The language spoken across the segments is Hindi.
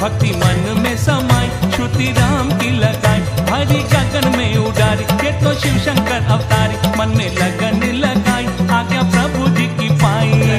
भक्ति मन में समाई, श्रुति राम की लगाई, हरि गगन में उडारी, ये तो शिव शंकर अवतारी, मन में लगन लगाई, आज्ञा प्रभु जी की पाई।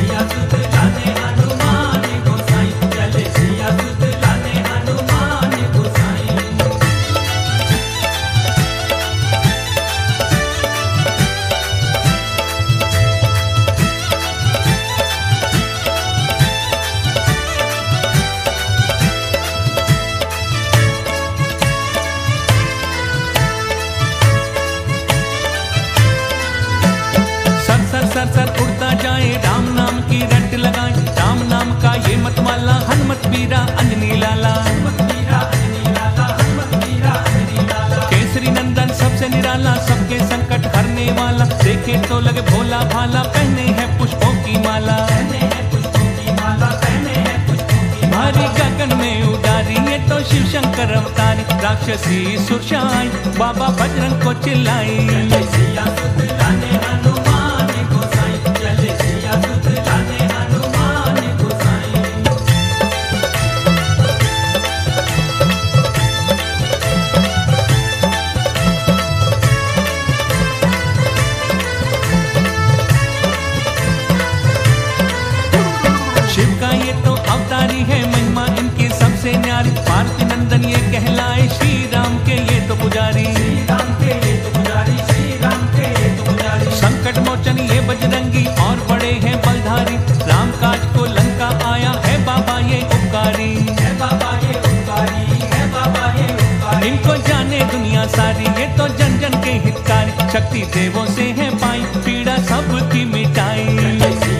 सर सर उड़ता जाए, राम नाम की रट लगाए, राम नाम का ये मतवाला, हनुमत वीरा अंजनी लाला, केसरी नंदन सबसे निराला, सबके संकट हरने वाला, देखे तो लगे भोला भाला, पहने हैं पुष्पों की माला, भारी गगन में उडारी, ये तो शिव शंकर अवतारी, राक्षसी सुरशाई, बाबा बजरंग को चिल्लाई। शिव का ये तो अवतारी है, महिमा इनकी सबसे न्यारी, पार्वती नंदन ये कहलाए, श्री राम के ये तो पुजारी, संकट मोचन ये बजरंगी, और बड़े हैं बलधारी, राम काज को लंका आया है बाबा ये उपकारी, इनको जाने दुनिया सारी, ये तो जन जन के हितकारी, शक्ति देवों से है पाई, पीड़ा सबकी मिटाई।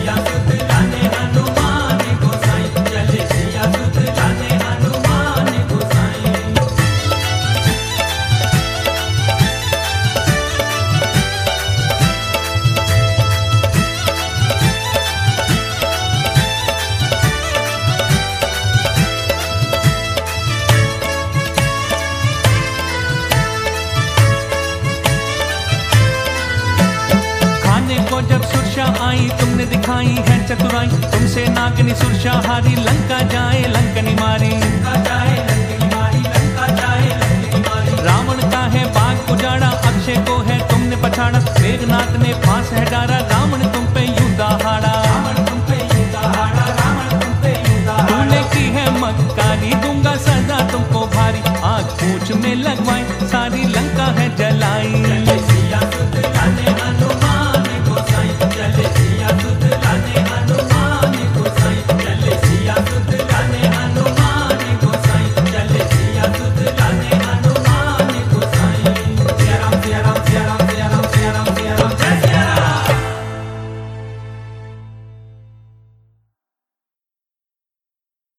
को जब सुरक्षा आई, तुमने दिखाई है चतुराई, तुमसे नागनी सुरक्षा हारी, लंका जाए लंकनी मारी,